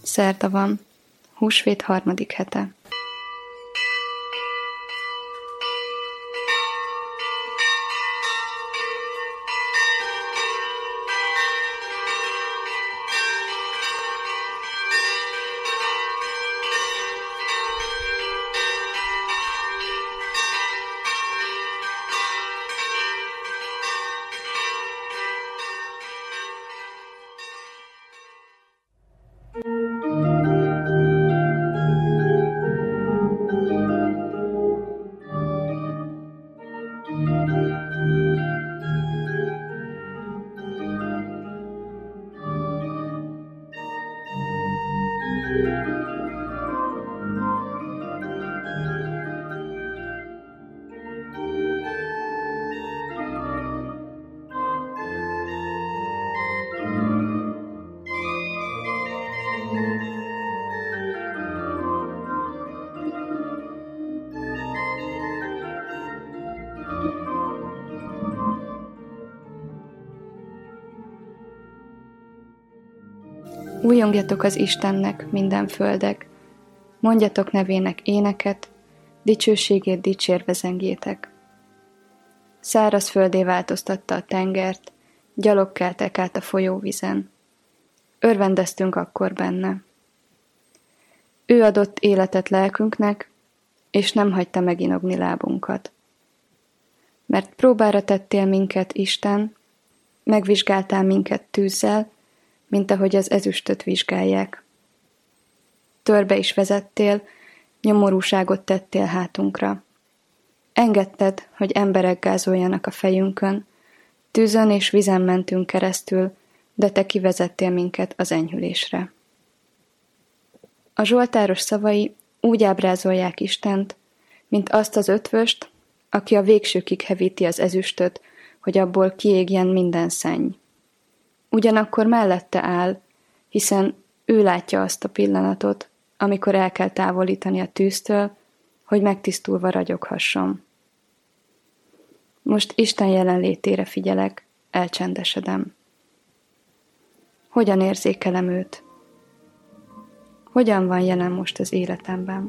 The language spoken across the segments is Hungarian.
Szerda van, húsvét 3. hete. Újongjatok az Istennek, minden földek, mondjatok nevének éneket, dicsőségét dicsérve zengjétek. Száraz földé változtatta a tengert, gyalog keltek át a folyóvízen. Örvendeztünk akkor benne. Ő adott életet lelkünknek, és nem hagyta meginogni lábunkat. Mert próbára tettél minket, Isten, megvizsgáltál minket tűzzel, mint ahogy az ezüstöt vizsgálják. Törbe is vezettél, nyomorúságot tettél hátunkra. Engedted, hogy emberek gázoljanak a fejünkön, tűzön és vizen mentünk keresztül, de te kivezettél minket az enyhülésre. A zsoltáros szavai úgy ábrázolják Istent, mint azt az ötvöst, aki a végsőkig hevíti az ezüstöt, hogy abból kiégjen minden szenny. Ugyanakkor mellette áll, hiszen ő látja azt a pillanatot, amikor el kell távolítani a tűztől, hogy megtisztulva ragyoghasson. Most Isten jelenlétére figyelek, elcsendesedem. Hogyan érzékelem őt? Hogyan van jelen most az életemben?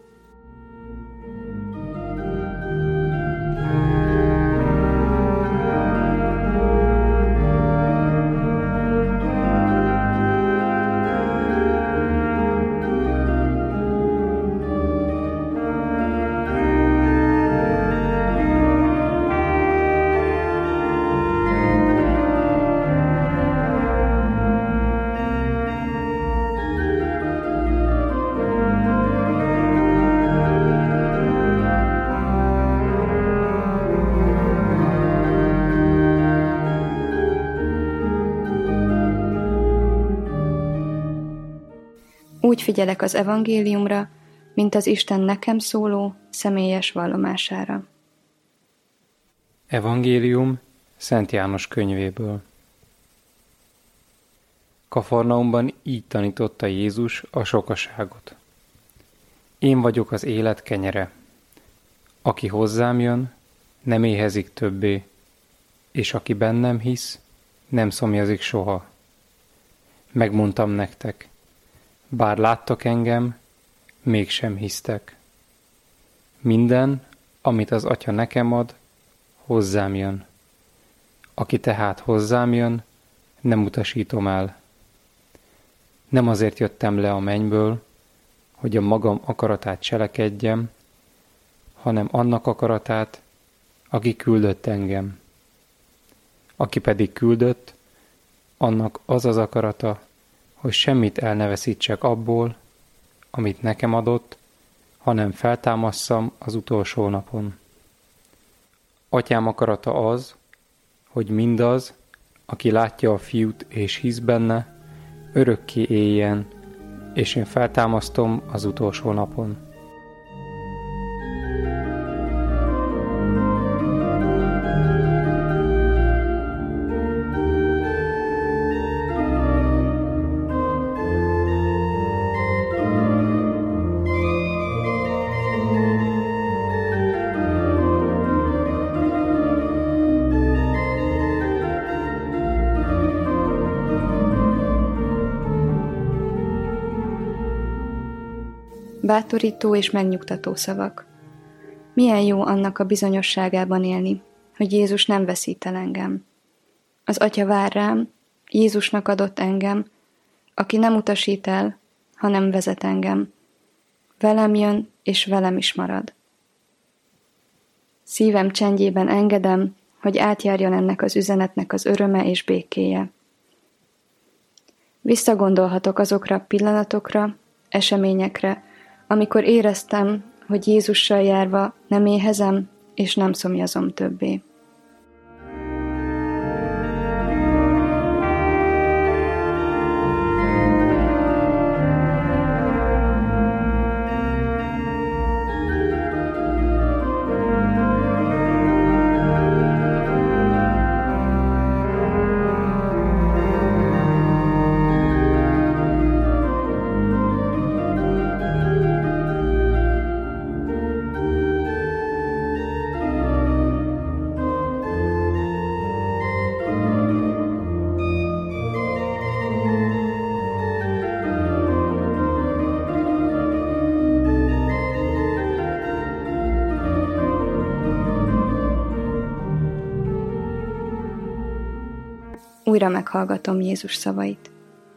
Úgy figyelek az evangéliumra, mint az Isten nekem szóló, személyes vallomására. Evangélium Szent János könyvéből. Kafarnaumban így tanította Jézus a sokaságot. Én vagyok az élet kenyere. Aki hozzám jön, nem éhezik többé, és aki bennem hisz, nem szomjazik soha. Megmondtam nektek, bár láttok engem, mégsem hisztek. Minden, amit az Atya nekem ad, hozzám jön. Aki tehát hozzám jön, nem utasítom el. Nem azért jöttem le a mennyből, hogy a magam akaratát cselekedjem, hanem annak akaratát, aki küldött engem. Aki pedig küldött, annak az az akarata, hogy semmit el ne veszítsek abból, amit nekem adott, hanem feltámasszam az utolsó napon. Atyám akarata az, hogy mindaz, aki látja a Fiút és hisz benne, örökké éljen, és én feltámasztom az utolsó napon. bátorító és megnyugtató szavak. Milyen jó annak a bizonyosságában élni, hogy Jézus nem veszít el engem. Az Atya vár rám, Jézusnak adott engem, aki nem utasít el, hanem vezet engem. Velem jön, és velem is marad. Szívem csendjében engedem, hogy átjárjon ennek az üzenetnek az öröme és békéje. Visszagondolhatok azokra a pillanatokra, eseményekre, amikor éreztem, hogy Jézussal járva nem éhezem és nem szomjazom többé. Újra meghallgatom Jézus szavait.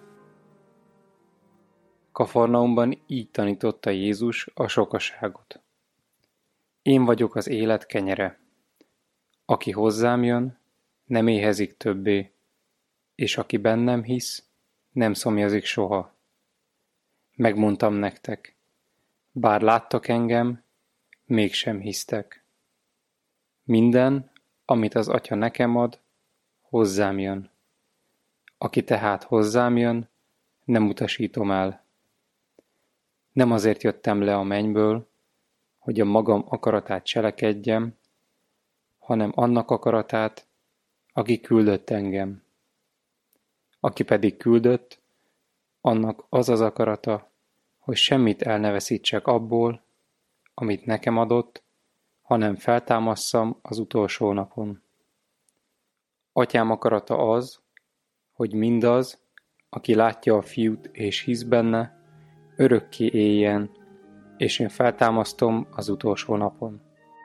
Kafarnaumban így tanította Jézus a sokaságot. Én vagyok az élet kenyere. Aki hozzám jön, nem éhezik többé, és aki bennem hisz, nem szomjazik soha. Megmondtam nektek, bár láttak engem, mégsem hisztek. Minden, amit az Atya nekem ad, hozzám jön. Aki tehát hozzám jön, nem utasítom el. Nem azért jöttem le a mennyből, hogy a magam akaratát cselekedjem, hanem annak akaratát, aki küldött engem. Aki pedig küldött, annak az az akarata, hogy semmit el ne veszítsek abból, amit nekem adott, hanem feltámasszam az utolsó napon. Atyám akarata az, hogy mindaz, aki látja a Fiút és hisz benne, örökké éljen, és én feltámasztom az utolsó napon.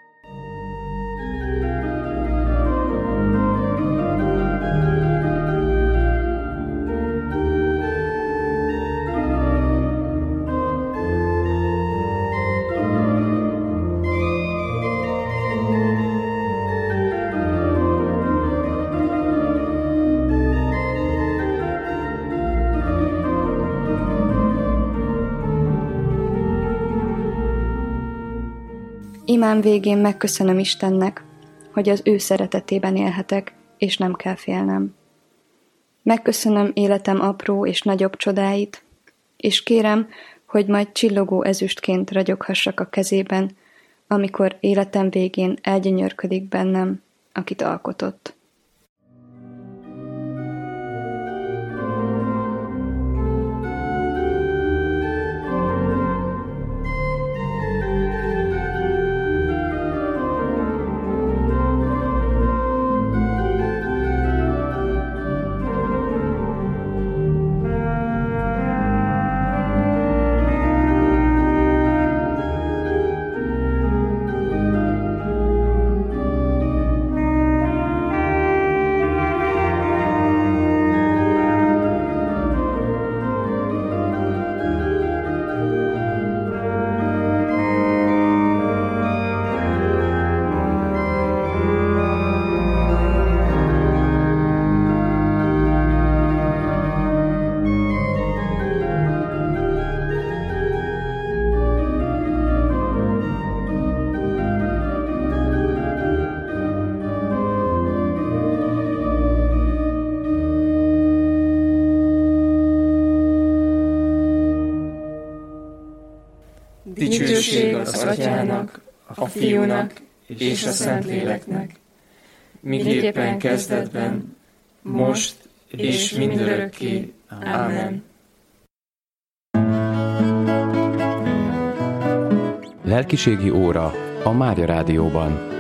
Imám végén megköszönöm Istennek, hogy az ő szeretetében élhetek, és nem kell félnem. Megköszönöm életem apró és nagyobb csodáit, és kérem, hogy majd csillogó ezüstként ragyoghassak a kezében, amikor életem végén elgyönyörködik bennem, akit alkotott. Dicsőség az Atyának, a Fiúnak és a Szentléleknek, miképpen kezdetben, most és mindörökké. Ámen. Lelkiségi óra a Mária Rádióban.